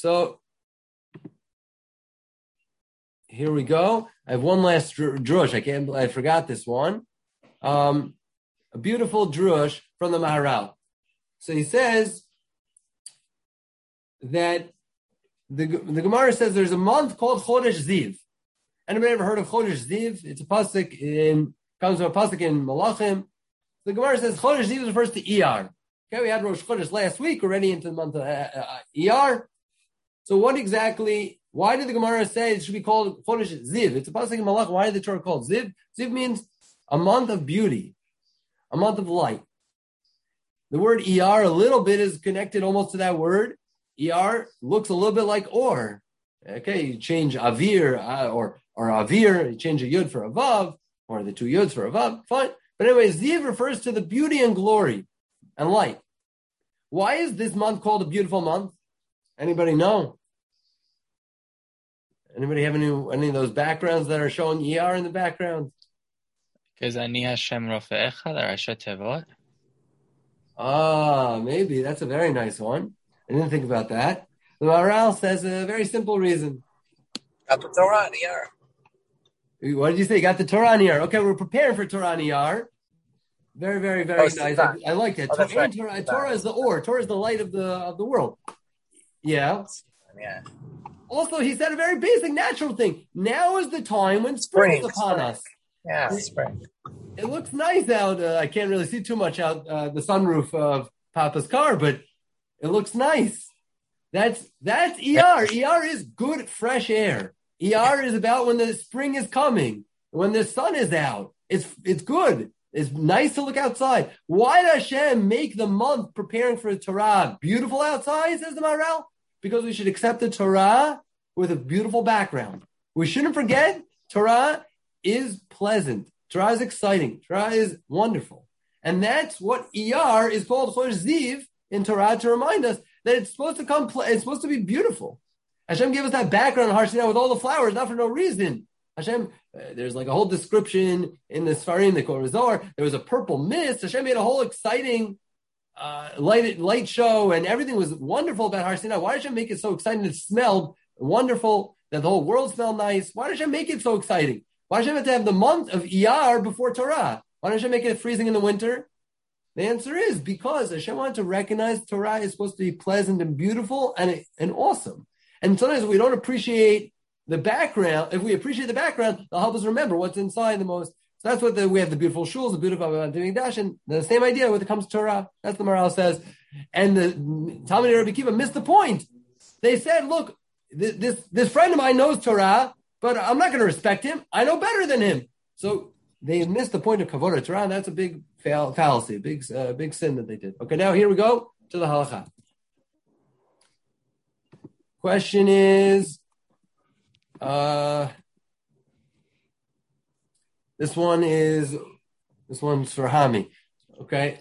So here we go. I have one last drush. I forgot this one. A beautiful drush from the Maharal. So he says that the Gemara says there's a month called Chodesh Ziv. Anybody ever heard of Chodesh Ziv? It's a pasuk comes from a pasuk in Malachim. The Gemara says Chodesh Ziv refers to Iyar. Okay, we had Rosh Chodesh last week, already into the month of Iyar. So why did the Gemara say it should be called Chodesh Ziv? It's a pasuk in Malach. Why did the Torah call it Ziv? Ziv means a month of beauty, a month of light. The word Iyar a little bit is connected almost to that word. Iyar looks a little bit like Or. Okay, you change Avir or Avir, you change a Yud for a Vav, or the two Yuds for a Vav, fine. But anyway, Ziv refers to the beauty and glory and light. Why is this month called a beautiful month? Anybody know? Anybody have any of those backgrounds that are showing Iyar in the background? Because Ani Hashem Rofe'echa, the Rasha Tevot. Maybe. That's a very nice one. I didn't think about that. The Maharal says a very simple reason. Got the Torah Iyar. What did you say? You got the Torah Iyar. Okay, we're preparing for Torah Iyar. Very, very, very nice. I like that. Torah is the Or. Torah is the light of the world. Yeah. Also, he said a very basic, natural thing. Now is the time when spring is upon us. Yeah, spring. It looks nice out. I can't really see too much out the sunroof of Papa's car, but it looks nice. That's Iyar. Iyar is good, fresh air. Iyar is about when the spring is coming, when the sun is out. It's good. It's nice to look outside. Why did Hashem make the month preparing for the Torah beautiful outside, says the Maharal? Because we should accept the Torah with a beautiful background. We shouldn't forget Torah is pleasant. Torah is exciting. Torah is wonderful. And that's what Iyar is called Chodesh Ziv in Torah, to remind us that it's supposed to it's supposed to be beautiful. Hashem gave us that background in Har Sinai with all the flowers, not for no reason. Hashem, there's like a whole description in the Sfarim, the Kol Zohar. There was a purple mist. Hashem made a whole exciting light show, and everything was wonderful about Har Sinai. Why did Hashem make it so exciting? It smelled wonderful, that the whole world smelled nice. Why did Hashem make it so exciting? Why did Hashem have to have the month of Iyar before Torah? Why did Hashem make it freezing in the winter? The answer is because Hashem wanted to recognize Torah is supposed to be pleasant and beautiful and awesome. And sometimes we don't appreciate the background. If we appreciate the background, they'll help us remember what's inside the most. So that's what we have the beautiful shuls, the beautiful Mikdash, and the same idea when it comes to Torah. That's what the Maharal says. And the Talmud Rabbi Akiva missed the point. They said, look, this friend of mine knows Torah, but I'm not going to respect him. I know better than him. So they missed the point of Kavod Torah, and that's a big fallacy, a big sin that they did. Okay, now here we go to the halacha. Question is, this one's for Hami. Okay,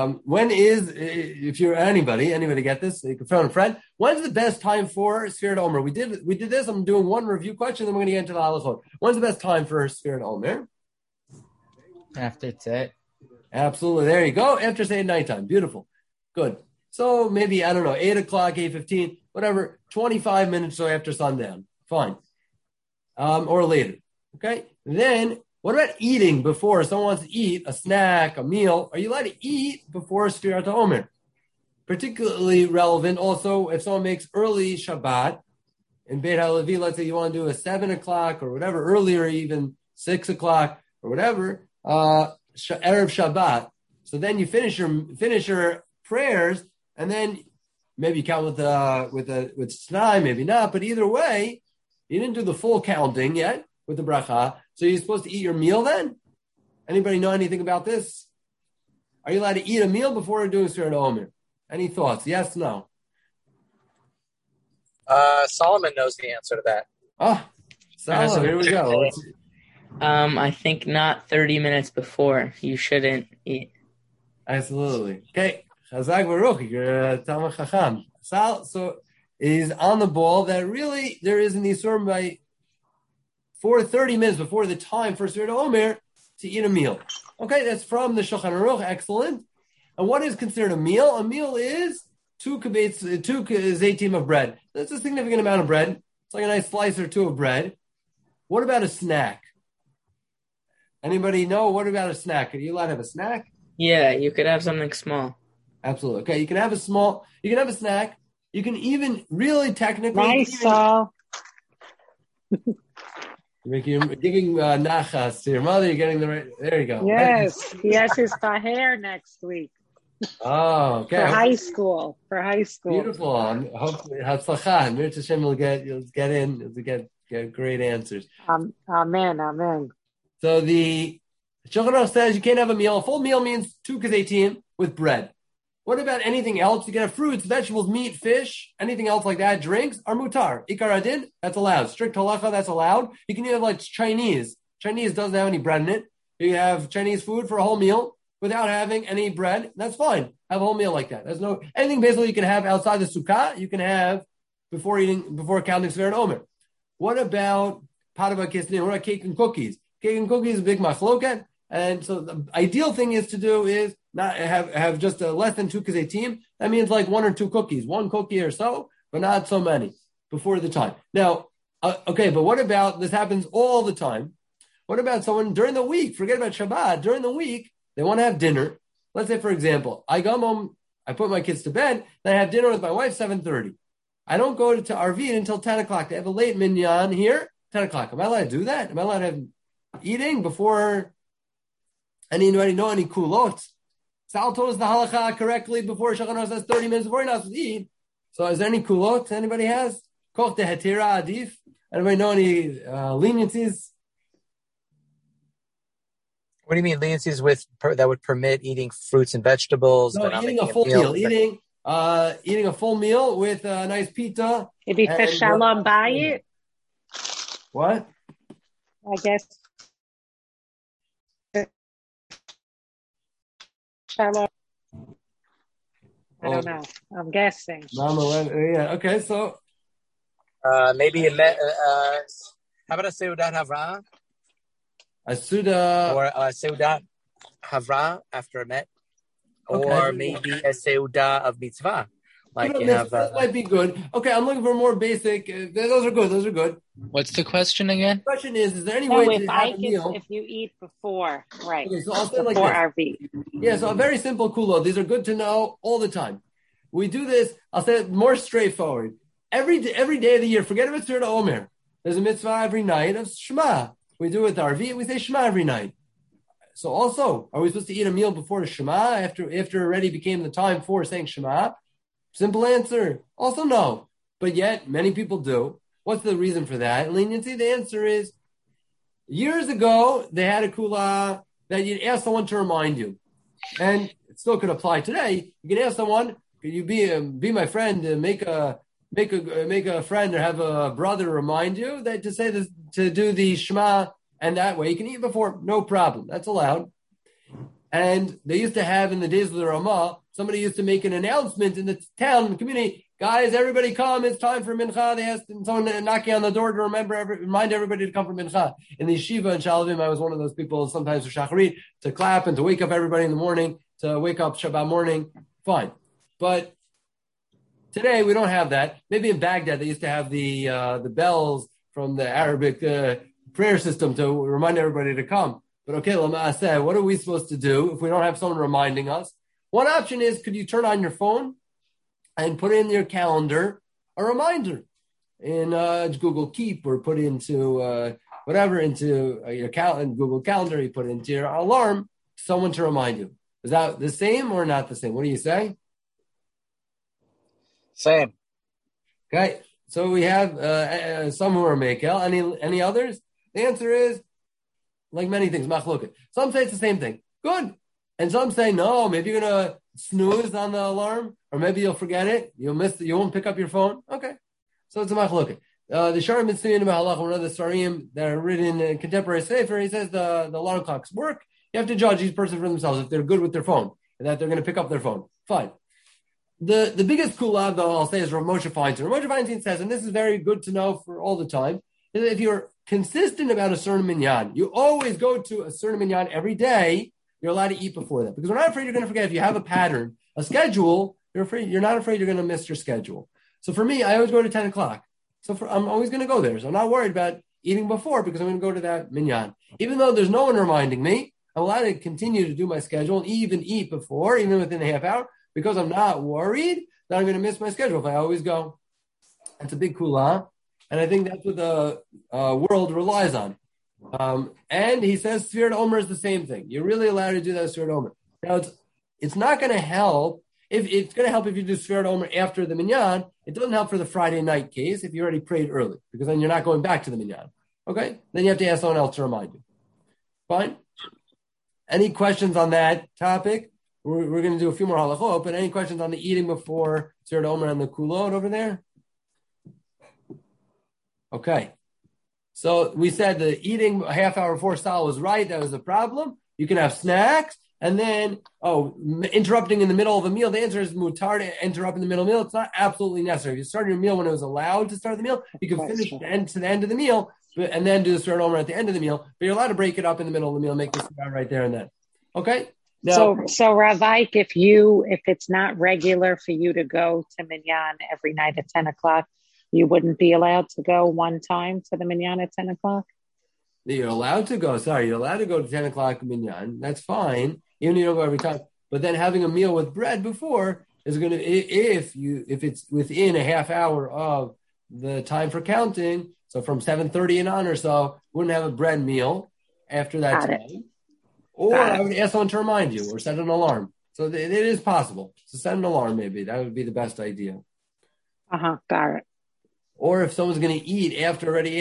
if you're anybody get this? You can phone a friend. When's the best time for Sfirat Omer? We did this. I'm doing one review question, then we're going to get into the halachot. When's the best time for Sfirat Omer? After Tzeit. Absolutely. There you go. After say nighttime. Beautiful. Good. So maybe, 8 o'clock, 8:15, whatever, 25 minutes or after sundown. Fine. Or later. Okay. Then what about eating before? If someone wants to eat a snack, a meal, are you allowed to eat before Sfirat Omer? Particularly relevant also if someone makes early Shabbat in Beit HaLevi, let's say you want to do a 7 o'clock or whatever, earlier even, 6 o'clock or whatever, Erev Shabbat. So then you finish your prayers, and then maybe you count with Snai, maybe not, but either way, you didn't do the full counting yet with the bracha. So you're supposed to eat your meal then? Anybody know anything about this? Are you allowed to eat a meal before doing Sfirat Omer? Any thoughts? Yes, no? Solomon knows the answer to that. Oh, Solomon, here we go. I think not 30 minutes before. You shouldn't eat. Absolutely. Okay. Chazak Baruch, you're a Talmud Chacham. So is on the ball that really there is an Isur by 30 minutes before the time for Sfirat Omer to eat a meal. Okay, that's from the Shulchan Aruch. Excellent. And what is considered a meal? A meal is two zaytim of bread. That's a significant amount of bread. It's like a nice slice or two of bread. What about a snack? Anybody know? What about a snack? Are you allowed to have a snack? Yeah, you could have something small. Absolutely. Okay, you can have a snack. You can even really technically. Nice, Saul. You're giving nachas to your mother. You're getting the right. There you go. Yes, he has his taher next week. Oh, okay. For high school. Beautiful. Hopefully, Hatzlacha. Mir Hashem, you'll get in. You'll get great answers. Amen. So the Shulchan Aruch says you can't have a meal. A full meal means 2 kazeitim with bread. What about anything else? You can have fruits, vegetables, meat, fish, anything else like that. Drinks are mutar. Ikar adin, that's allowed. Strict halacha, that's allowed. You can even have like Chinese. Chinese doesn't have any bread in it. You have Chinese food for a whole meal without having any bread. That's fine. Have a whole meal like that. There's no anything basically you can have outside the sukkah. You can have before counting Sver and Omer. What about patava kisnin? What about cake and cookies? Cake and cookies is a big machloket. And so the ideal thing is to do is not have just less than 2 kazeitim. That means like 1 or 2 cookies, 1 cookie or so, but not so many before the time. Now, okay, but what about, this happens all the time. What about someone during the week? Forget about Shabbat. During the week, they want to have dinner. Let's say, for example, I come home, I put my kids to bed, then I have dinner with my wife 7:30. I don't go to Arvin until 10 o'clock. They have a late minyan here, 10 o'clock. Am I allowed to do that? Am I allowed to have eating before anybody know any kulot? Sal told us the halacha correctly before Shulchan Aruch says 30 minutes before you're not supposed to eat. So is there any kulot anybody has? Koch de hetira adif? Anybody know any leniencies? What do you mean leniencies that would permit eating fruits and vegetables? No, eating a full meal. Eating a full meal with a nice pita. If he says shalom bayit. What? I guess. Shalom. I don't know. I'm guessing. Yeah. Okay. So maybe how about a seudat havra? A suda or a seudat havra after a met, Okay. or maybe a seudah of mitzvah. Like you have. That might be good. Okay, I'm looking for more basic. Those are good. What's the question again? The question is there any No, way to have a meal? if you eat before, right? Okay, so I'll say like before this. RV. Yeah, so a very simple kulo. These are good to know all the time. We do this. I'll say it more straightforward. Every day of the year, forget about Seder Omer. There's a mitzvah every night of Shema. We do it with RV. We say Shema every night. So also, are we supposed to eat a meal before the Shema after it already became the time for saying Shema? Simple answer. Also no. But yet, many people do. What's the reason for that? Leniency? The answer is, years ago, they had a kula that you'd ask someone to remind you. And it still could apply today. You can ask someone, could you be my friend, make a friend or have a brother remind you that to say this, to do the Shema, and that way you can eat before, no problem. That's allowed. And they used to have in the days of the Ramah, somebody used to make an announcement in the town, the community, guys, everybody come, it's time for Mincha. They asked someone knocking on the door to remind everybody to come for Mincha. In the Yeshiva in Shalavim, I was one of those people sometimes for Shacharit, to clap and to wake up everybody in the morning, to wake up Shabbat morning. Fine. But today we don't have that. Maybe in Baghdad they used to have the bells from the Arabic prayer system to remind everybody to come. But okay, Lama'aseh, what are we supposed to do if we don't have someone reminding us? One option is, could you turn on your phone and put in your calendar a reminder in Google Keep, or put into your Google Calendar, you put into your alarm, someone to remind you. Is that the same or not the same? What do you say? Same. Okay, so we have some who are Mekel. Any others? The answer is, like many things, machloket. Some say it's the same thing. Good. And some say, no, maybe you're going to snooze on the alarm, or maybe you'll forget it. You won't pick up your phone. Okay. So it's a machloket. The Sharim Mitzvah Halach, one of the Sarim that are written in contemporary Sefer, he says the alarm clocks work. You have to judge each person for themselves if they're good with their phone and that they're going to pick up their phone. Fine. The biggest kula, though, I'll say, is Rav Moshe Feinstein. Rav Moshe Feinstein says, and this is very good to know for all the time, is that if you're consistent about a certain minyan, you always go to a certain minyan every day, you're allowed to eat before that. Because we're not afraid you're going to forget. If you have a pattern, a schedule, You're not afraid you're going to miss your schedule. So for me, I always go to 10 o'clock. So I'm always going to go there. So I'm not worried about eating before because I'm going to go to that minyan. Even though there's no one reminding me, I'm allowed to continue to do my schedule and even eat before, even within a half hour, because I'm not worried that I'm going to miss my schedule if I always go. That's a big kula. And I think that's what the world relies on. And he says Sfirat Omer is the same thing. You're really allowed to do that Sfirat Omer. Now, it's not going to help. If it's going to help if you do Sfirat Omer after the minyan, it doesn't help for the Friday night case if you already prayed early, because then you're not going back to the minyan. Okay? Then you have to ask someone else to remind you. Fine? Any questions on that topic? We're going to do a few more halachot, but any questions on the eating before Sfirat Omer and the kulot over there? Okay. So we said the eating a half hour before Sal was right. That was a problem. You can have snacks. And then, interrupting in the middle of a meal. The answer is mutar to interrupt in the middle of the meal. It's not absolutely necessary. If you start your meal when it was allowed to start the meal, you can finish to the end of the meal, and then do the Sfirat Omer at the end of the meal. But you're allowed to break it up in the middle of the meal, make this right there and then. Okay? Now, So Rav Ike, if it's not regular for you to go to minyan every night at 10 o'clock, you wouldn't be allowed to go one time to the minyan at 10 o'clock? you're allowed to go. Sorry, you're allowed to go to 10 o'clock minyan. That's fine. Even if you don't go every time. But then having a meal with bread before is going to, if it's within a half hour of the time for counting, so from 7:30 and on or so, wouldn't have a bread meal after that Got time. it. Or I would ask someone to remind you or set an alarm. So it is possible. So set an alarm maybe. That would be the best idea. Got it. Or if someone's going to eat after already.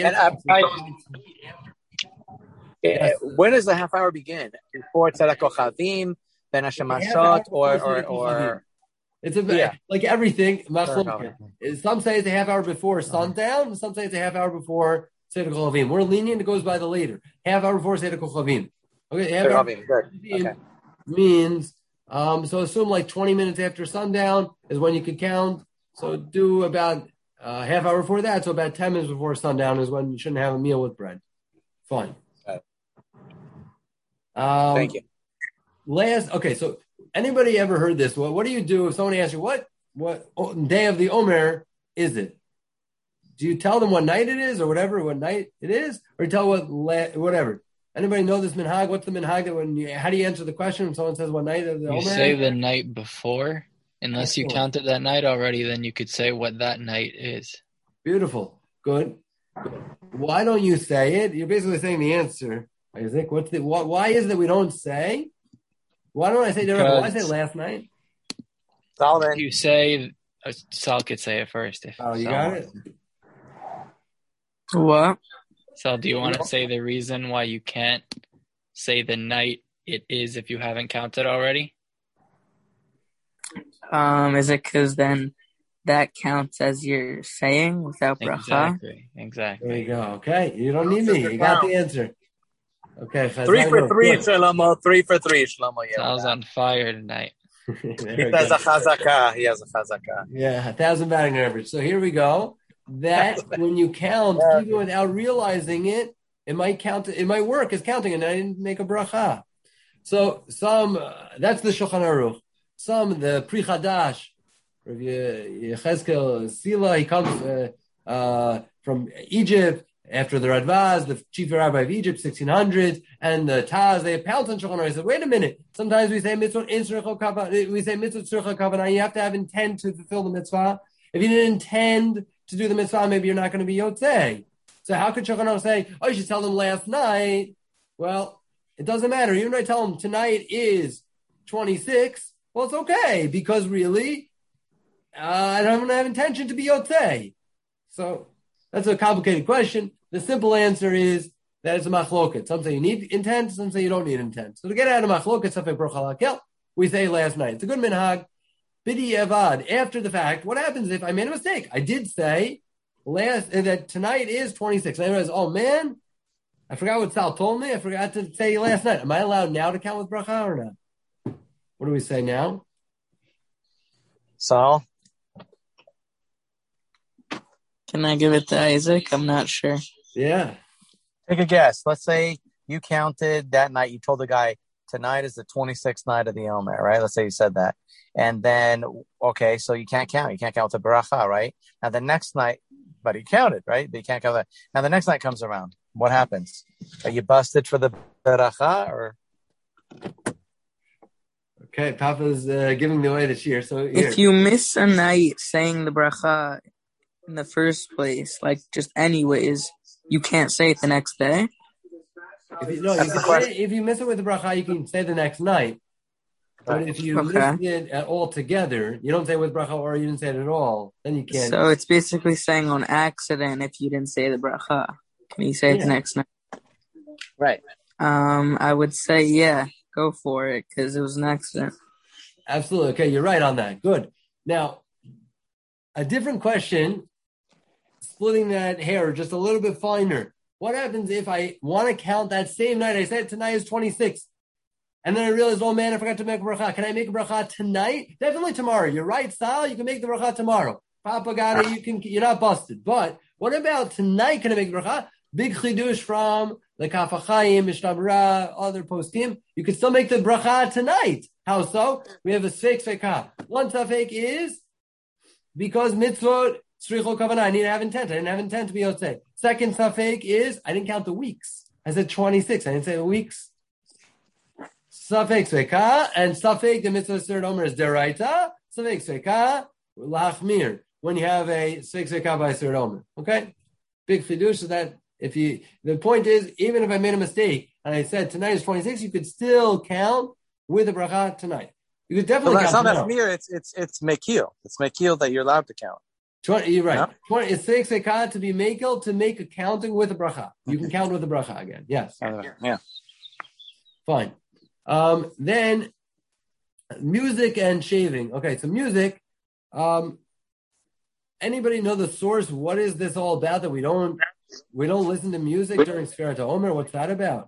When does the half hour begin? Before Tzedek Kochavim, Ben Hashemashot, or it's like everything. Some say it's a half hour before sundown. Some say it's a half hour before Tzedek Kochavim. We're lenient. It goes by the later. Half hour before Tzedek Kochavim. Okay, half hour means so assume like 20 minutes after sundown is when you could count. So do about half hour before that. So about 10 minutes before sundown is when you shouldn't have a meal with bread. Fine. Thank you. So anybody ever heard this? What do you do if someone asks you what day of the Omer is it? Do you tell them what night it is or what night it is, or tell whatever? Anybody know this minhag? What's the minhag that how do you answer the question when someone says what night of the Omer? You say the night before, unless you counted that night already. Then you could say what that night is. Beautiful, good. Why don't you say it? You're basically saying the answer. Isaac, why is it that we don't say? Why don't I say why I say last night? Solomon. You say Sal could say it first. You got it. What? Sal, do you want to say the reason why you can't say the night it is if you haven't counted already? Is it because then that counts as you're saying without bracha? Exactly. There you go. Okay, you don't need me. You got the answer. Okay, 3 for 3, Shlomo. 3 for 3, Shlomo. Sal's on fire tonight. He has a chazakah. Yeah, 1,000 batting average. So here we go. That when you count, even without realizing it, it might count. It might work as counting, and I didn't make a bracha. So that's the Shulchan Aruch. The Pri Chadash, Rav Yechezkel Sila, he comes from Egypt. After the Radvaz, the chief rabbi of Egypt, 1600s, and the Taz, they pounced on Shulchan Aruch. They said, wait a minute. Sometimes we say mitzvah tzricha kavanah. You have to have intent to fulfill the mitzvah. If you didn't intend to do the mitzvah, maybe you're not going to be yotzei. So how could Shulchan Aruch say, you should tell them last night? Well, it doesn't matter. Even if I tell them tonight is 26, well, it's okay, because really, I don't have intention to be yotzei. So that's a complicated question. The simple answer is that it's a machloket. Some say you need intent, some say you don't need intent. So to get out of machloket, safek bracha lakel, we say last night. It's a good minhag. Bidi evad, after the fact, what happens if I made a mistake? I did say that tonight is 26. And I realized, oh man, I forgot what Sal told me. I forgot to say last night. Am I allowed now to count with bracha or not? What do we say now? Sal? Can I give it to Isaac? I'm not sure. Yeah. Take a guess. Let's say you counted that night. You told the guy tonight is the 26th night of the Omer, right? Let's say you said that. And then, okay, so you can't count. You can't count the bracha, right? Now the next night, but he counted, right? But you can't count that. Now the next night comes around. What happens? Are you busted for the bracha or? Okay, Papa's giving the way the cheer. So here. If you miss a night saying the bracha in the first place, like just anyways, you can't say it the next day. If you miss it with the bracha, you can say the next night. But if you missed it all together, you don't say it with bracha or you didn't say it at all, then you can't. So it's basically saying on accident if you didn't say the bracha. Can you say it the next night? Right. I would say, go for it, because it was an accident. Absolutely. Okay, you're right on that. Good. Now, a different question, splitting that hair just a little bit finer. What happens if I want to count that same night? I said tonight is 26. And then I realized, oh man, I forgot to make a bracha. Can I make a bracha tonight? Definitely tomorrow. You're right, Sal. You can make the bracha tomorrow. Papa got it. You're not busted. But what about tonight? Can I make the bracha? Big chidush from the Kaf HaChaim, Mishnah Berurah, other postim. You can still make the bracha tonight. How so? We have a sfeik sveka. One sfeik is because mitzvot tzricho kavanah. I need to have intent. I didn't have intent to be yotzei. Second sfeik is I didn't count the weeks. I said 26. I didn't say the weeks. Safek sveka and safek the mitzvah third omer is deraita. Safek sveka lachmir when you have a sfeik sveka by third omer. Okay, big fidush is that the point is even if I made a mistake and I said tonight is 26, you could still count with the bracha tonight. You could definitely count. It's not lachmir. It's mekil. It's mekil that you're allowed to count. You're right. No? It's sfeik sveka to be mekil to make a counting with a bracha. You can count with the bracha again. Yes. Yeah. Fine. Then music and shaving. Okay, so music. Anybody know the source? What is this all about? That we don't listen to music during Sfirat HaOmer? What's that about?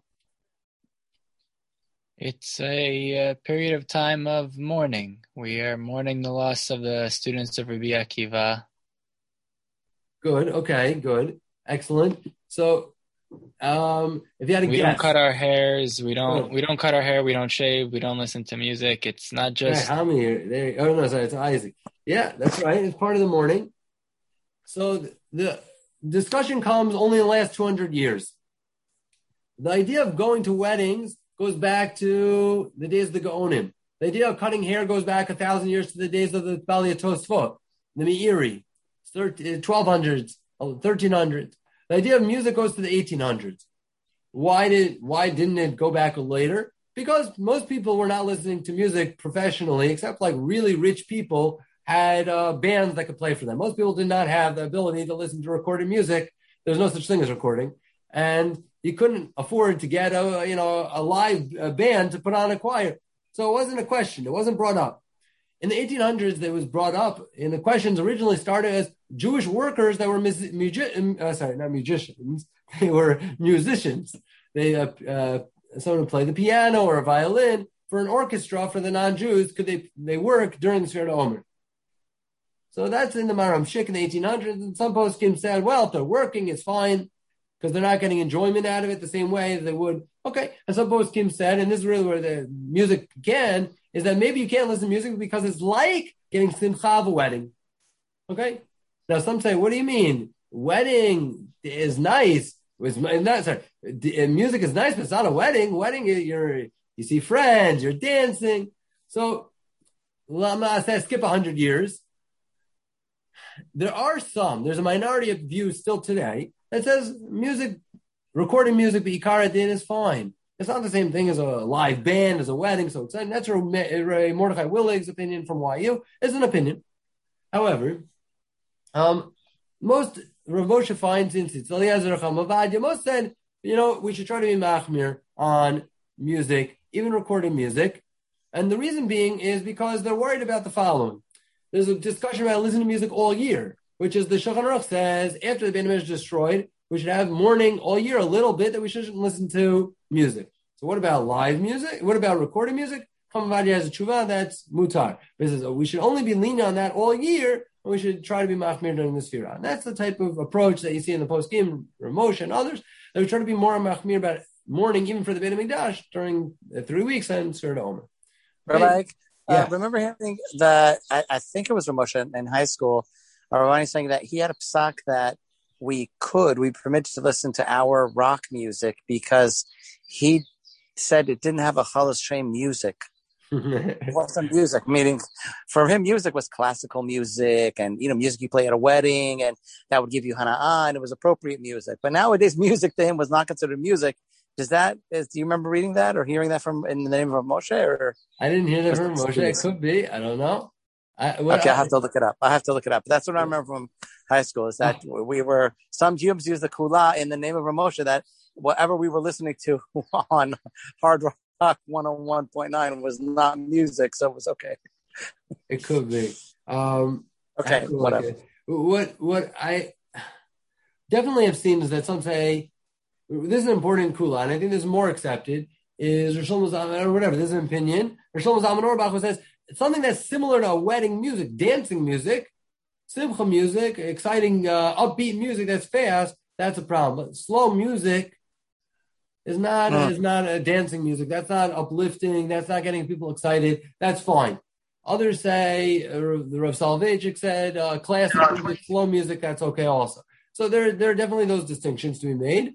It's a period of time of mourning. We are mourning the loss of the students of Rabbi Akiva. Good. Okay. Good. Excellent. So. If you had we don't cut our hairs, we don't cut our hair, we don't shave, we don't listen to music. It's not just it's Isaac. Yeah, that's right. It's part of the mourning. So the discussion comes only in the last 200 years. The idea of going to weddings goes back to the days of the Gaonim. The idea of cutting hair goes back 1,000 years to the days of the Bali Tosfot, the Meiri, 1200s, 1300s. The idea of music goes to the 1800s. Why didn't it go back later? Because most people were not listening to music professionally, except like really rich people had bands that could play for them. Most people did not have the ability to listen to recorded music. There's no such thing as recording. And you couldn't afford to get a live band to put on a choir. So it wasn't a question. It wasn't brought up. In the 1800s, it was brought up, and the questions originally started as Jewish workers that were not musicians. They were musicians. They someone would play the piano or a violin for an orchestra for the non-Jews. Could they work during the Sfirat HaOmer? So that's in the Maram Shik in the 1800s. And some poskim said, well, if they're working, it's fine because they're not getting enjoyment out of it the same way as they would. Okay. And some poskim said, and this is really where the music began, is that maybe you can't listen to music because it's like getting simcha of a wedding. Okay? Now some say, what do you mean? Wedding is nice. Music is nice, but it's not a wedding. Wedding, you see friends, you're dancing. So, skip 100 years. There's a minority of views still today that says recording music, but Ikara din is fine. It's not the same thing as a live band, as a wedding. So that's Mordechai Willig's opinion from YU. It's an opinion. However, most Rav Moshe Feinstein, Eliezer Chama, most said, we should try to be machmir on music, even recording music. And the reason being is because they're worried about the following. There's a discussion about listening to music all year, which is the Shulchan Aruch says after the Beit HaMikdash is destroyed, we should have mourning all year, a little bit, that we shouldn't listen to music. So what about live music? What about recorded music? Kamavadi has a tshuva, that's mutar. He says, we should only be leaning on that all year, and we should try to be machmir during the Sfirah. And that's the type of approach that you see in the post-game, Ramosh and others, that we try to be more machmir about mourning even for the Beit HaMikdash during 3 weeks and Sfira Omer. Rabbi, Yeah. remember hearing that, I think it was Ramosha in high school, Rabbi saying that he had a psak that we permitted to listen to our rock music because he said it didn't have a Chalas Shem music. It wasn't music, meaning for him, music was classical music and, music you play at a wedding and that would give you hana'ah and it was appropriate music. But nowadays, music to him was not considered music. Do you remember reading that or hearing that in the name of Moshe? Or I didn't hear that from Moshe. It could be. I don't know. I have to look it up. But that's what I remember from high school is that some Jews used the kula in the name of Moshe that whatever we were listening to on Hard Rock 101.9 was not music, so it was okay. It could be. Okay, whatever. What I definitely have seen is that some say this is an important kula, and I think this is more accepted. Is Rosh Shlomo Zalman or whatever? This is an opinion. Rosh Shlomo Zalman Auerbach says it's something that's similar to a wedding music, dancing music, simcha music, exciting, upbeat music that's fast. That's a problem. But slow music is not a dancing music. That's not uplifting. That's not getting people excited. That's fine. Others say, the Rav Soloveitchik said, classic music, slow music. That's okay also. So there are definitely those distinctions to be made.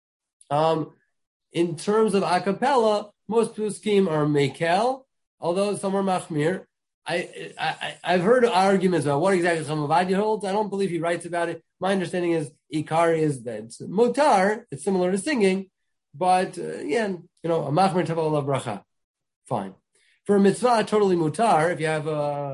In terms of a cappella, most poskim are mekel, although some are machmir. I've heard arguments about what exactly Chacham Ovadia holds. I don't believe he writes about it. My understanding is Ikar is that it's mutar. It's similar to singing, but a machmir tavol bracha, fine. For a mitzvah, totally mutar. If you have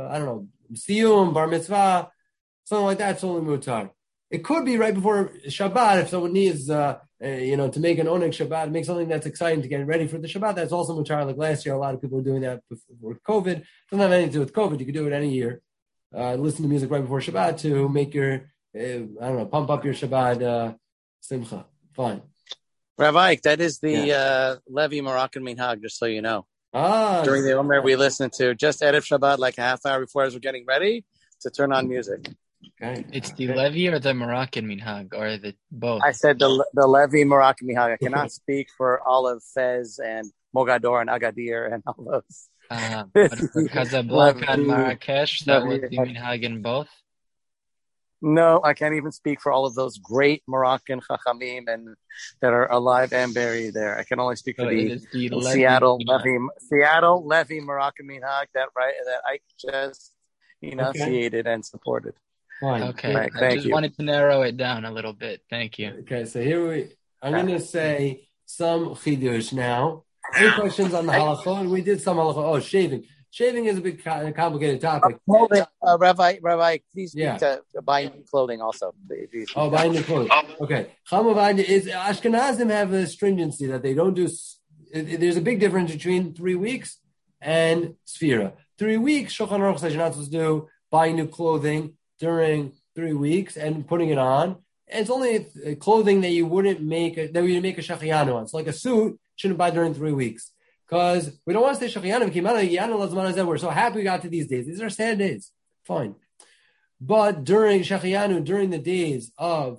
siyum, bar mitzvah, something like that, totally mutar. It could be right before Shabbat if someone needs, to make an oneg Shabbat, make something that's exciting to get ready for the Shabbat. That's also mutar. Like last year, a lot of people were doing that before COVID. It doesn't have anything to do with COVID. You could do it any year. Listen to music right before Shabbat to make your, pump up your Shabbat simcha. Fine. Rabbi, that is the Levi Moroccan minhag, just so you know. During the Omer, we listened to just Erev Shabbat, like a half hour before as we're getting ready to turn on music. Okay. It's the Levi or the Moroccan minhag, or the both? I said the Levi Moroccan minhag. I cannot speak for Olive, Fez, and Mogador, and Agadir, and all those. But for Casablanca and Marrakesh, that was the minhag in both? No, I can't even speak for all of those great Moroccan chachamim and that are alive and buried there. I can only speak for the Seattle Levi Moroccan minhag that I just enunciated and supported. Fine. Okay, right, I just wanted to narrow it down a little bit. Thank you. Okay, so I'm going to say some chidush now. Any questions on the halacha? And we did some halacha. Oh, shaving. Shaving is a big complicated topic. Rabbi, please speak to buying new clothing also. Buying new clothing. Okay. Ashkenazim have a stringency that they don't do. There's a big difference between 3 weeks and Sfira. 3 weeks, Shulchan Aruch says you're not supposed to do buying new clothing during 3 weeks and putting it on. And it's only clothing that you wouldn't make a shachianu on. So like a suit, shouldn't buy during 3 weeks. Because we don't want to say shachianu. We're so happy we got to these days. These are sad days. Fine. But during shachianu, during the days of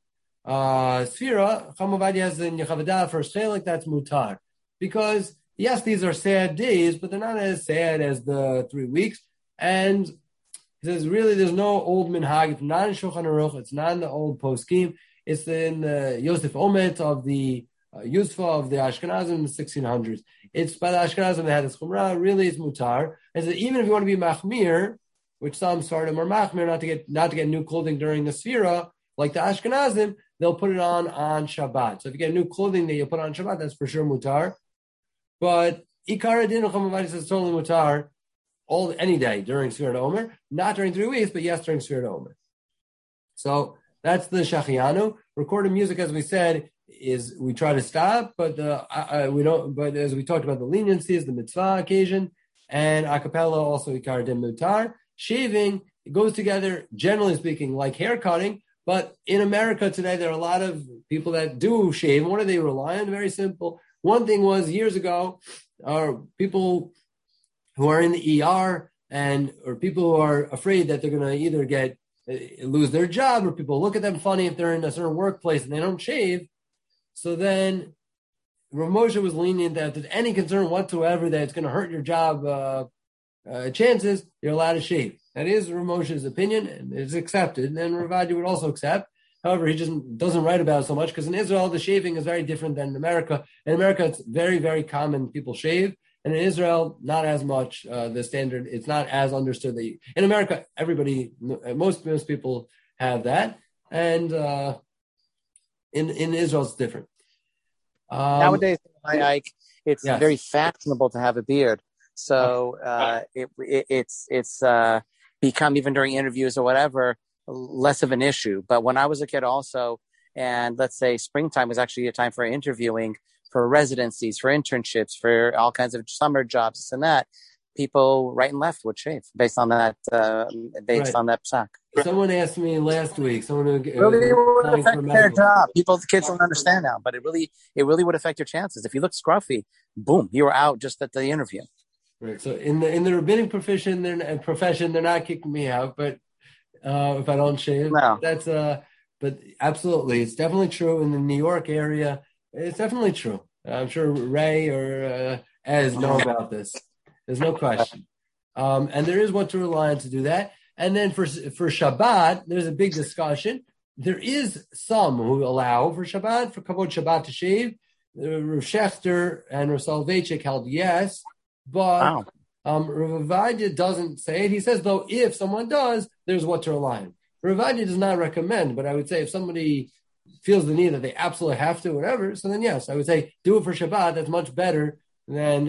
Sfira, Chacham Ovadia has in Yechavadah first chelik, that's mutar. Because yes, these are sad days, but they're not as sad as the 3 weeks. And he says, really, there's no old minhag. It's not in Shulchan Aruch. It's not in the old poskim. It's in the Yosef Omet of the Yusfa of the Ashkenazim in the 1600s. It's by the Ashkenazim that had this chumrah. Really, it's mutar. And so even if you want to be machmir, which some Sfardim are machmir, not to get new clothing during the Sfira, like the Ashkenazim, they'll put it on Shabbat. So if you get new clothing that you put on Shabbat, that's for sure mutar. But Ikar Adin Chacham Ovadia says totally mutar. Any day during Sfira Omer, not during 3 weeks, but yes, during Sfira Omer. So that's the shachianu. Recorded music, as we said, is we try to stop, but we don't. But as we talked about, the leniency is the mitzvah occasion, and a cappella also ikar din mutar. Shaving, it goes together, generally speaking, like hair cutting. But in America today, there are a lot of people that do shave. What do they rely on? Very simple. One thing was years ago, people who are in the ER or people who are afraid that they're going to either lose their job or people look at them funny if they're in a certain workplace and they don't shave. So then Rav Moshe was lenient that if there's any concern whatsoever that it's going to hurt your job chances, you're allowed to shave. That is Rav Moshe's opinion, and it's accepted, and Rav Adi would also accept. However, he just doesn't write about it so much because in Israel, the shaving is very different than in America. In America, it's very, very common people shave. And in Israel, not as much. The standard, it's not as understood. In America, most people have that. And in Israel, it's different. Nowadays, Ike, it's yes. very fashionable to have a beard. So it's become, even during interviews or whatever, less of an issue. But when I was a kid also, and let's say springtime was actually a time for interviewing, for residencies, for internships, for all kinds of summer jobs, this and that, people right and left would shave based on that on that psak. Someone asked me last week, really would affect their job. The kids don't understand now, but it really would affect your chances. If you look scruffy, boom, you were out just at the interview. Right. So in the rabbinic profession, they're not kicking me out, but if I don't shave, no. That's but absolutely, it's definitely true in the New York area. It's definitely true. I'm sure Ray or Ez know about this. There's no question. And there is what to rely on to do that. And then for Shabbat, there's a big discussion. There is some who allow for Shabbat, for Kavod Shabbat to shave. Rav Schechter and Rav Soloveitchik held yes, but Rav Ovadia doesn't say it. He says, though, if someone does, there's what to rely on. Rav Ovadia does not recommend, but I would say if somebody feels the need that they absolutely have to, whatever, so then yes, I would say do it for Shabbat. That's much better than...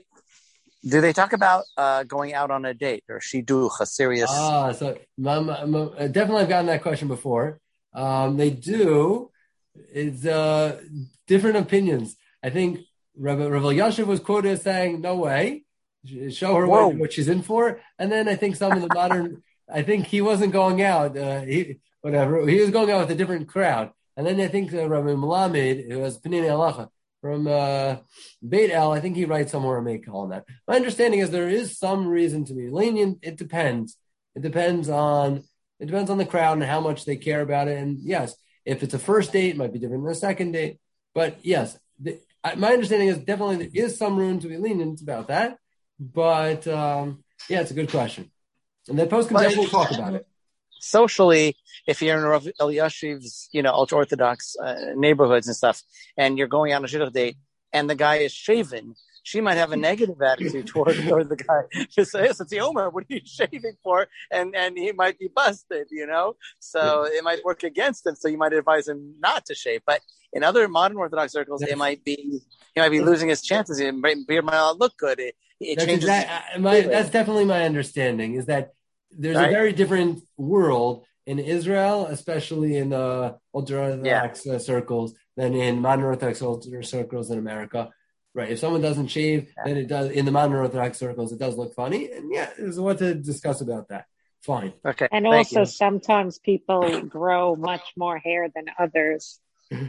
Do they talk about going out on a date or shidduch, a serious... So definitely I've gotten that question before. They do. It's different opinions. I think Rav Elyashiv was quoted as saying, no way, show her what she's in for. And then I think some of the modern... I think he wasn't going out. He was going out with a different crowd. And then I think Rabbi Melamed, who has Panini Halacha, from Beit El, I think he writes somewhere a make call on that. My understanding is there is some reason to be lenient. It depends. It depends on the crowd and how much they care about it. And yes, if it's a first date, it might be different than a second date. But yes, my understanding is definitely there is some room to be lenient about that. But it's a good question. And then post-contempt will talk about it. Socially, if you're in Rav Elyashiv's, ultra-Orthodox neighborhoods and stuff, and you're going on a shidduch date, and the guy is shaven, she might have a negative attitude toward the guy. Just say, yes, it's the Omer, what are you shaving for? And he might be busted, So it might work against him, so you might advise him not to shave. But in other modern Orthodox circles, he might be losing his chances. His beard might not look good. It changes. That's definitely my understanding, is that there's a very different world in Israel, especially in the ultra-Orthodox circles, than in modern Orthodox circles in America. Right. If someone doesn't shave, then it does, in the modern Orthodox circles, it does look funny. And there's what to discuss about that. Fine. Okay. And also sometimes people grow much more hair than others.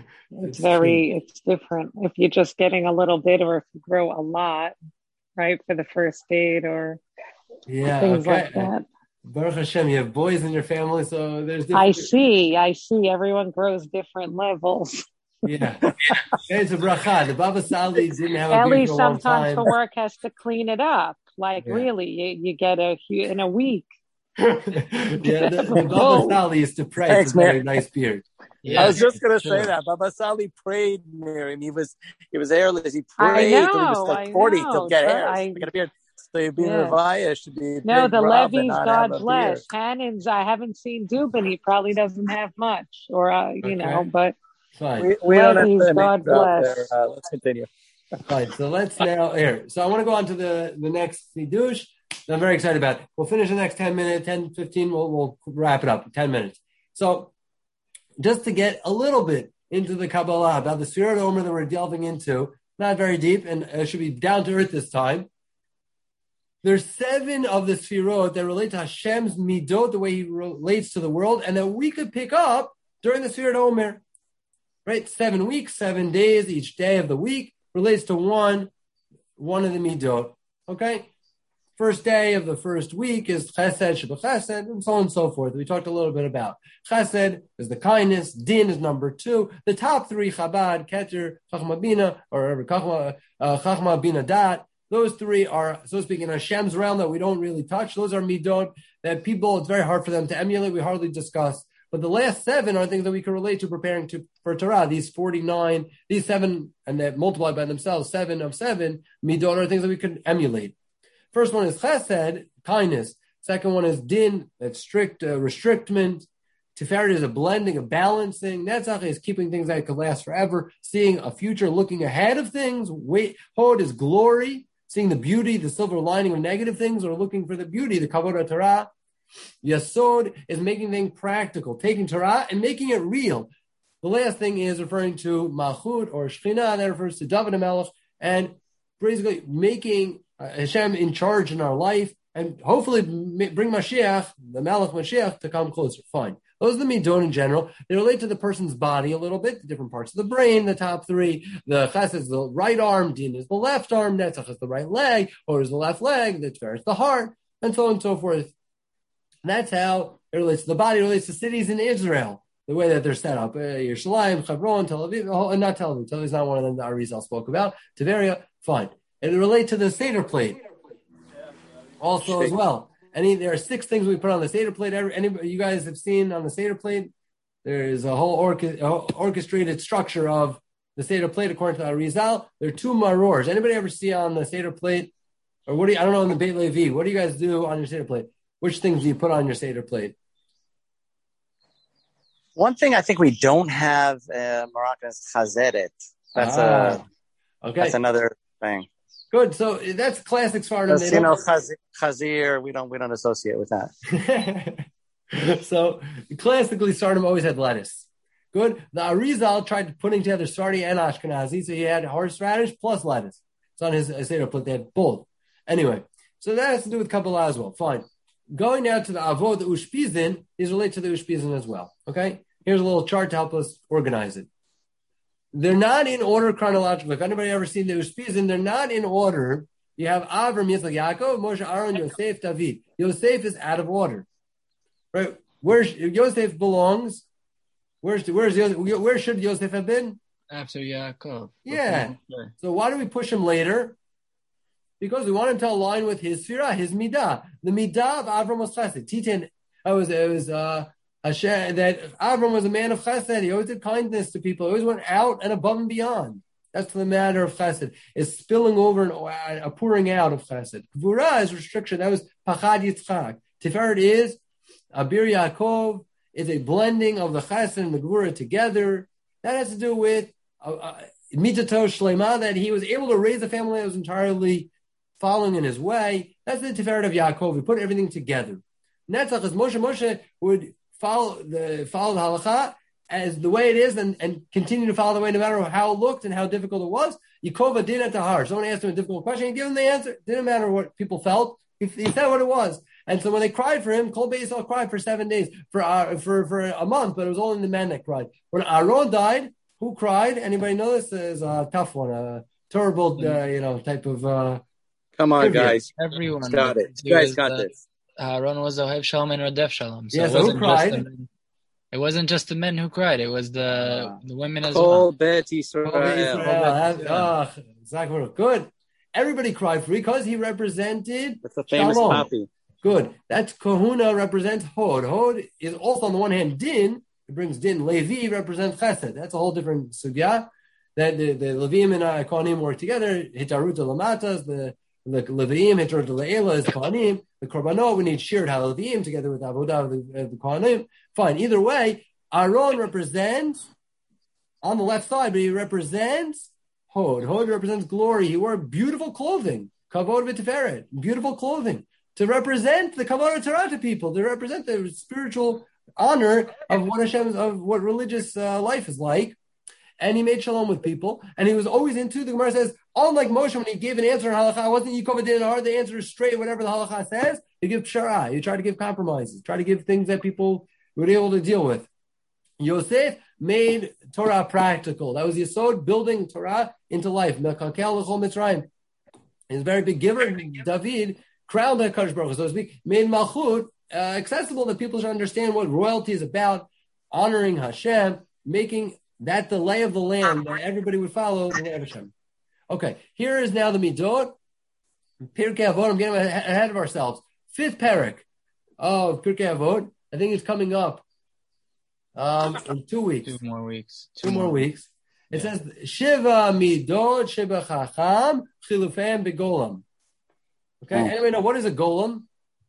It's different. If you're just getting a little bit, or if you grow a lot, right, for the first date or things like that. Baruch Hashem, you have boys in your family, so there's different... I see. Everyone grows different levels. Yeah. It's a bracha. The Baba Sali didn't have a beard Ellie for a long sometimes time. for work has to clean it up. Really, you get in a week. The Baba Sali used to pray. It's a very nice beard. Yeah, I was just going to say that. Baba Sali prayed, Miriam. He was airless. He prayed till he was like 40 to get hair. To get a beard. So you'd be Revaya, should be no, the Levies, God bless. Hanan's, I haven't seen Dubin. He probably doesn't have much, or but fine. We don't have to God bless. Let's continue. Fine. So let's now here. So I want to go on to the next Hidush that I'm very excited about. We'll finish the next 10 minutes, 10, 15. We'll wrap it up. 10 minutes. So just to get a little bit into the Kabbalah about the Sfirot Omer that we're delving into, not very deep, and it should be down to earth this time. There's 7 of the Sfirot that relate to Hashem's Midot, the way he relates to the world, and that we could pick up during the Sfirot Omer. Right? 7 weeks, 7 days, each day of the week relates to one of the Midot. Okay? First day of the first week is Chesed, Shebechesed, and so on and so forth. We talked a little bit about Chesed is the kindness, Din is number 2. The top 3, Chabad, Keter, Chachma Bina, or Chachma Bina Dat. Those 3 are, so to speak, in Hashem's realm that we don't really touch. Those are midot that people, it's very hard for them to emulate. We hardly discuss. But the last 7 are things that we can relate to preparing for Torah. These 49, these 7, and that multiplied by themselves, 7 of 7, midot are things that we can emulate. First one is chesed, kindness. Second one is din, that's strict restrictment. Tiferet is a blending, a balancing. Netzach is keeping things that could last forever, seeing a future, looking ahead of things. Hod is glory, seeing the beauty, the silver lining of negative things, or looking for the beauty, the kavod Torah. Yasod is making things practical, taking Torah and making it real. The last thing is referring to Malchut or Shekhinah, that refers to David HaMelech, and basically making Hashem in charge in our life, and hopefully bring Mashiach, the Malach Mashiach, to come closer. Fine. Those are the midot in general. They relate to the person's body a little bit, the different parts of the brain, the top 3. The chesed is the right arm, din is the left arm, netzach is the right leg, or is the left leg, the teferet is the heart, and so on and so forth. And that's how it relates to the body. It relates to cities in Israel, the way that they're set up. Yerushalayim, Hebron, Tel Aviv, not Tel Aviv. Tel Aviv is not one of them that Arizal spoke about. Tiberia, fine. And it relates to the Seder plate also as well. There are 6 things we put on the Seder plate. Anybody you guys have seen on the Seder plate? There is a whole orchestrated structure of the Seder plate according to Arizal. There are 2 marors. Anybody ever see on the Seder plate? Or what do you, I don't know, in the Beit Levi, what do you guys do on your Seder plate? Which things do you put on your Seder plate? One thing I think we don't have Moroccan is chazeret. That's another thing. Good. So that's classic Sfardim. Chazir, we don't associate with that. So classically, Sfardim always had lettuce. Good. The Arizal tried putting together Sardi and Ashkenazi, so he had horseradish plus lettuce. It's on his Seder plate. They had both. Anyway, so that has to do with Kabbalah as well. Fine. Going now to the Avod, the Ushpizin, is related to the Ushpizin as well. Okay? Here's a little chart to help us organize it. They're not in order chronologically. If anybody ever seen the Ushpizin, they're not in order. You have Avram, Yitzchak, Yaakov, Moshe, Aaron, Yosef, David. Yosef is out of order. Right? Where Yosef belongs? Where should Yosef have been? After Yaakov. Yeah. So why do we push him later? Because we want him to align with his sfirah, his midah. The midah of Avram was chesed. It was Hashem, that Avram was a man of chesed. He always did kindness to people. He always went out and above and beyond. That's the matter of chesed. It's spilling over and a pouring out of chesed. Gvura is restriction. That was Pachad Yitzchak. Tiferet is Abir Yaakov. Is a blending of the chesed and the gvura together. That has to do with mitato shlema, that he was able to raise a family that was entirely following in his way. That's the Tiferet of Yaakov. We put everything together. Netzach is Moshe would follow the halacha as the way it is and continue to follow the way no matter how it looked and how difficult it was. Yikova din at the heart. Someone asked him a difficult question, he gave him the answer. It didn't matter what people felt. He said what it was. And so when they cried for him, Kol Beis Yisrael cried for 7 days, for a month, but it was only the men that cried. When Aaron died, who cried? Anybody know this? Is a tough one, a terrible, type of. Come on, guys. Everyone got it. You guys got this. Aaron was Ohev Shalom and Rodef Shalom. So who cried? It wasn't just the men who cried. It was the women as Kol well. Bet Yisrael. Exactly. Good. Everybody cried for because he represented That's the famous Shalom. copy. Good. That's Kahuna represents Hod. Hod is also on the one hand Din. It brings Din. Levi represents Chesed. That's a whole different sugya. That the Leviim and Kohanim work together. Hitaruta Lamatas. The Leviim, Hitaruta Le'ela is Kohanim. The Korbanot, we need shared Leviim together with Avodah of the Kohanim. Fine. Either way, Aaron represents on the left side, but he represents Hod. Hod represents glory. He wore beautiful clothing. Kavod v'tiferet. Beautiful clothing. To represent the Kabbalah Torah to people, to represent the spiritual honor of what religious life is like. And he made shalom with people. And he was always into, the Gemara says, unlike Moshe, when he gave an answer in halakha, wasn't Yikov Din Har, the answer is straight, whatever the halakha says. You give pshara. You try to give compromises. Try to give things that people were able to deal with. Yosef made Torah practical. That was Yesod, building Torah into life. Mekakel l'chol Mitzrayim. He's a very big giver. David crowned by Kadosh Baruch Hu, so to speak, made Malchut accessible that people should understand what royalty is about, honoring Hashem, making that the lay of the land that everybody would follow the way of Hashem. Okay, here is now the Midot. Pirkei Avot, I'm getting ahead of ourselves. 5th parak of Pirkei Avot. I think it's coming up in 2 weeks. 2 more weeks. Two more weeks. It says, Shiva Midot Sheba Chacham Chilufem Begolam. Okay, anybody know what is a golem?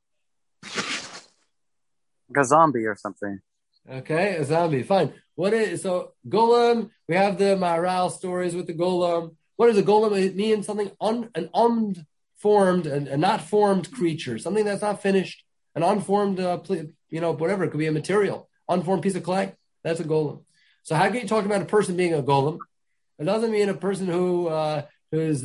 Like a zombie or something. Okay, a zombie. Fine. What is so golem? We have the Maharal stories with the golem. What is a golem? It means something an unformed and not formed creature, something that's not finished, an unformed, whatever. It could be a material, unformed piece of clay. That's a golem. So how can you talk about a person being a golem? It doesn't mean a person who is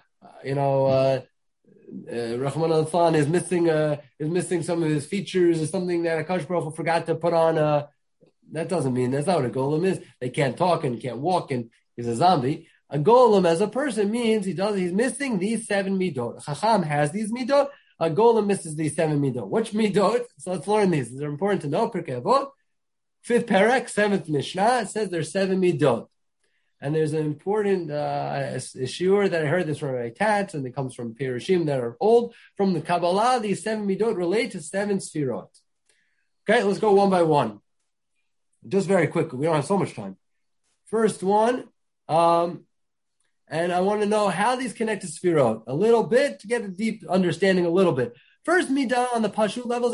Rahman al-Than is missing some of his features or something that Akash Baruch Hu forgot to put on. That doesn't mean that's not what a golem is. They can't talk and can't walk and he's a zombie. A golem as a person means he's missing these 7 midot. Chacham has these midot. A golem misses these 7 midot. Which midot? So let's learn these. These are important to know. Pirkei Avot, 5th parak, 7th Mishnah. It says there's 7 midot. And there's an important shiur that I heard this from my tats, and it comes from Pirushim that are old. From the Kabbalah, these 7 midot relate to 7 sfirot. Okay, let's go one by one. Just very quickly. We don't have so much time. First one, and I want to know how these connect to sfirot. A little bit, to get a deep understanding a little bit. First midah on the pashut levels,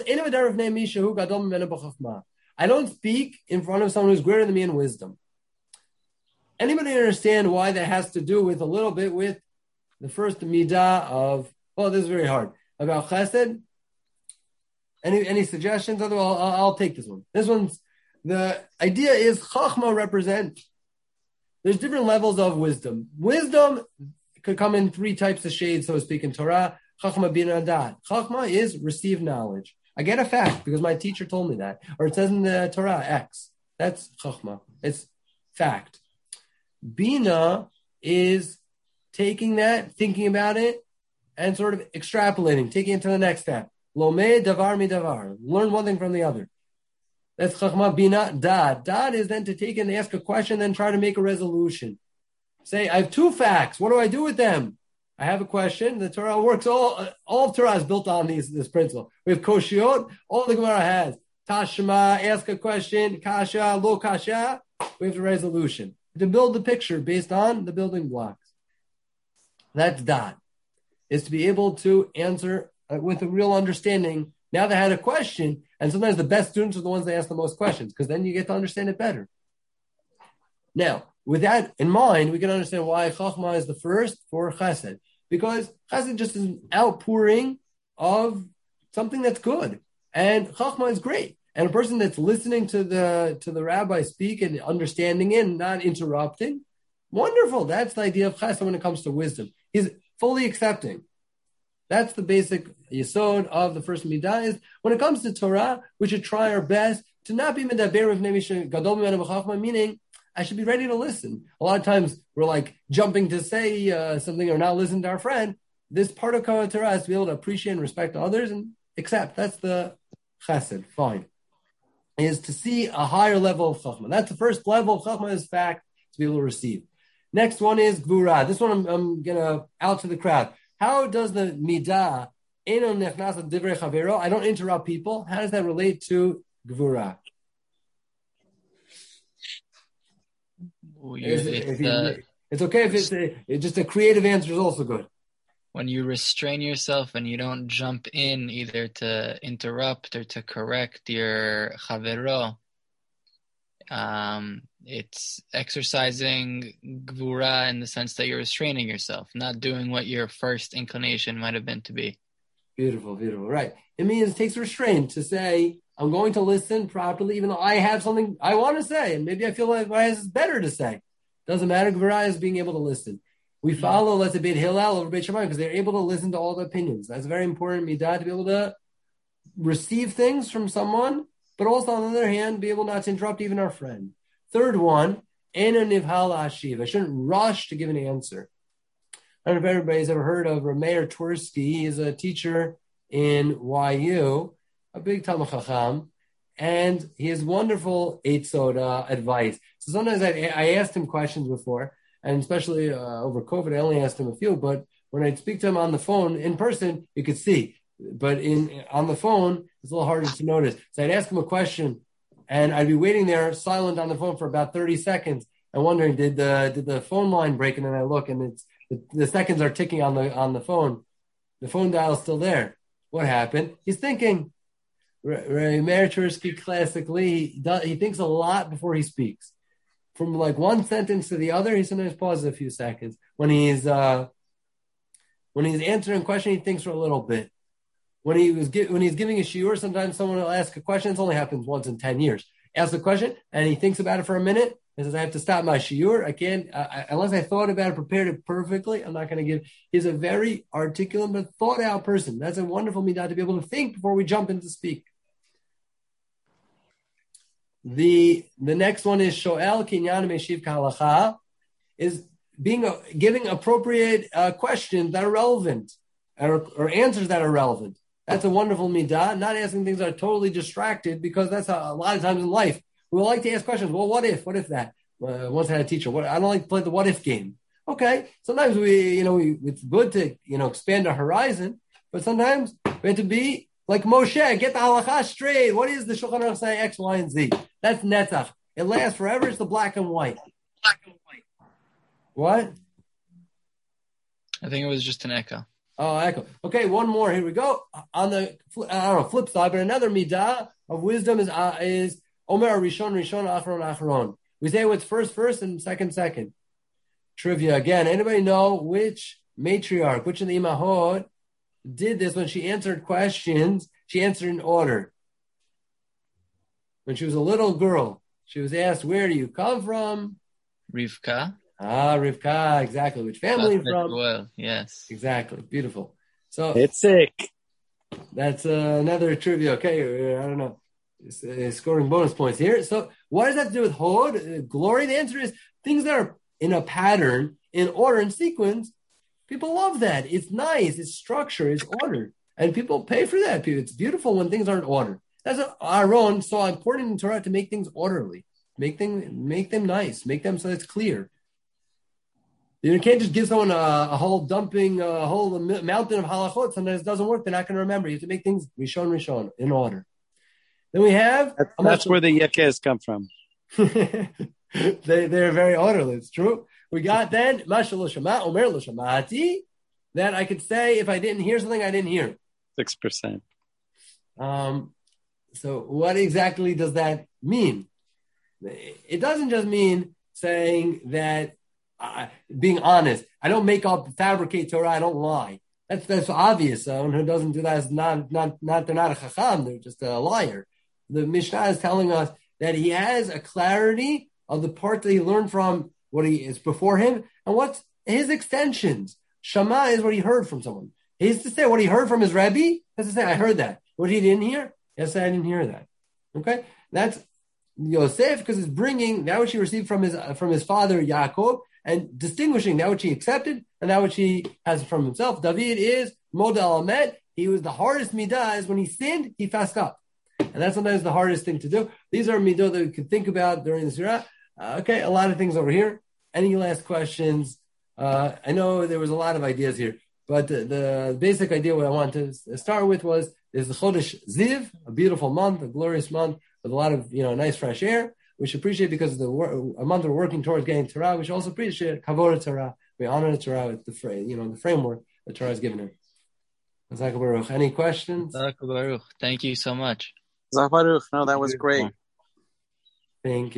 I don't speak in front of someone who's greater than me in wisdom. Anybody understand why that has to do with a little bit with the first midah of, this is very hard, about chesed? Any suggestions? Otherwise, I'll take this one. This one's, the idea is chachma represent, there's different levels of wisdom. Wisdom could come in 3 types of shades, so to speak, in Torah. Chachma bina dat. Chachma is receive knowledge. I get a fact because my teacher told me that. Or it says in the Torah, X. That's chachma. It's fact. Bina is taking that, thinking about it, and sort of extrapolating, taking it to the next step. Lomeh davar mi davar. Learn one thing from the other. That's chachma bina dad. Dad is then to take and ask a question, then try to make a resolution. Say, I have 2 facts. What do I do with them? I have a question. The Torah works. All of Torah is built on this principle. We have koshiot. All the Gemara has tashma. Ask a question. Kasha, lo kasha. We have the resolution to build the picture based on the building blocks. That's dad. Is to be able to answer with a real understanding. Now they had a question, and sometimes the best students are the ones that ask the most questions, because then you get to understand it better. Now, with that in mind, we can understand why Chachma is the first for Chesed, because Chesed just is an outpouring of something that's good, and Chachma is great. And a person that's listening to the rabbi speak and understanding it and not interrupting, wonderful. That's the idea of Chesed when it comes to wisdom. He's fully accepting. That's the basic yesod of the first midah. Is when it comes to Torah, we should try our best to not be medaber of nemish gadol mimenu b'chachma, meaning I should be ready to listen. A lot of times we're like jumping to say something or not listen to our friend. This part of Torah is to be able to appreciate and respect others and accept. That's the chesed. Fine. Is to see a higher level of chachma. That's the first level of chachma, is fact, to be able to receive. Next one is gvura. This one I'm gonna out to the crowd. How does the midah eno nechnas divrei chavero? I don't interrupt people. How does that relate to gvura? It's okay if it's just a creative answer is also good. When you restrain yourself and you don't jump in either to interrupt or to correct your chavero, it's exercising gvura in the sense that you're restraining yourself, not doing what your first inclination might have been to be. Beautiful, beautiful. Right. It means it takes restraint to say, I'm going to listen properly, even though I have something I want to say, and maybe I feel like it's better to say. Doesn't matter. Gvura is being able to listen. We follow, let's say, Beit Hillel over Beit Shammai because they're able to listen to all the opinions. That's very important, midah, to be able to receive things from someone, but also, on the other hand, be able not to interrupt even our friend. Third one, Ena Nivhal Ashiv. I shouldn't rush to give an answer. I don't know if everybody's ever heard of Rameir Twersky. He is a teacher in YU, a big Talmid Chacham, and he has wonderful Eitzot advice. So sometimes I asked him questions before, and especially over COVID, I only asked him a few, but when I'd speak to him on the phone in person, you could see. But on the phone, it's a little harder to notice. So I'd ask him a question, and I'd be waiting there silent on the phone for about 30 seconds and wondering, did the phone line break? And then I look, and it's the seconds are ticking on the phone. The phone dial is still there. What happened? He's thinking. Meir Tursky classically, he thinks a lot before he speaks. From like one sentence to the other, he sometimes pauses a few seconds. When he's answering a question, he thinks for a little bit. When he's giving a shiur, sometimes someone will ask a question. It only happens once in 10 years. Asks a question, and he thinks about it for a minute. And says, "I have to stop my shiur. I can't unless I thought about it, prepared it perfectly. I'm not going to give." He's a very articulate but thought out person. That's a wonderful midah to be able to think before we jump in to speak. The next one is Shoel Kinyan Meshiv Kahalacha, is giving appropriate questions that are relevant or answers that are relevant. That's a wonderful midah. Not asking things that are totally distracted, because that's a lot of times in life we like to ask questions. Well, what if that? Once I had a teacher. I don't like to play the what if game. Okay, sometimes it's good to expand our horizon, but sometimes we have to be like Moshe, get the halacha straight. What is the Shulchan Aruch saying X, Y, and Z? That's netzach. It lasts forever. It's the black and white. What? I think it was just an echo. Oh, echo. Okay, one more. Here we go. On the flip side, but another midah of wisdom is Omer Rishon Acharon Acharon. We say what's first, and second. Trivia again. Anybody know which matriarch, which of the imahot did this when she answered questions? She answered in order. When she was a little girl, she was asked, "Where do you come from?" Rivka. Rivka, exactly. Which family from? Well, yes. Exactly. Beautiful. So it's sick. That's another trivia. Okay, I don't know. Scoring bonus points here. So what does that have to do with Hod? Glory? The answer is things that are in a pattern, in order, in sequence. People love that. It's nice. It's structure. It's order. And people pay for that. It's beautiful when things aren't ordered. That's what Aaron saw important in Torah, to make things orderly. Make them nice. Make them so it's clear. You can't just give someone a whole mountain of halachot. Sometimes it doesn't work. They're not going to remember. You have to make things rishon in order. Then we have... That's where the yekes come from. They're very orderly. It's true. We got then mashal l'shama, omer l'shamati, that I could say if I didn't hear something, I didn't hear. 6%. So what exactly does that mean? It doesn't just mean saying that being honest. I don't fabricate Torah. I don't lie. That's obvious. Someone who doesn't do that is not they're not a chacham. They're just a liar. The Mishnah is telling us that he has a clarity of the part that he learned from what he is before him, and what's his extensions. Shama is what he heard from someone. He used to say what he heard from his Rebbe. He has to say, I heard that. What he didn't hear? Yes, I didn't hear that. Okay, that's Yosef, because it's bringing that which he received from his father Yaakov, and distinguishing that which he accepted and that which he has from himself. David is Model Amet. He was the hardest midah is when he sinned, he fast up. And that's sometimes the hardest thing to do. These are midah that we could think about during the Sirah. Okay, a lot of things over here. Any last questions? I know there was a lot of ideas here, but the basic idea what I wanted to start with was there's the Chodesh Ziv, a beautiful month, a glorious month with a lot of nice fresh air. We should appreciate because a month we're working towards getting Torah. We should also appreciate Kavod Torah. We honor the Torah with the framework that Torah has given her. Any questions? Thank you so much. No, that was great. Thank you.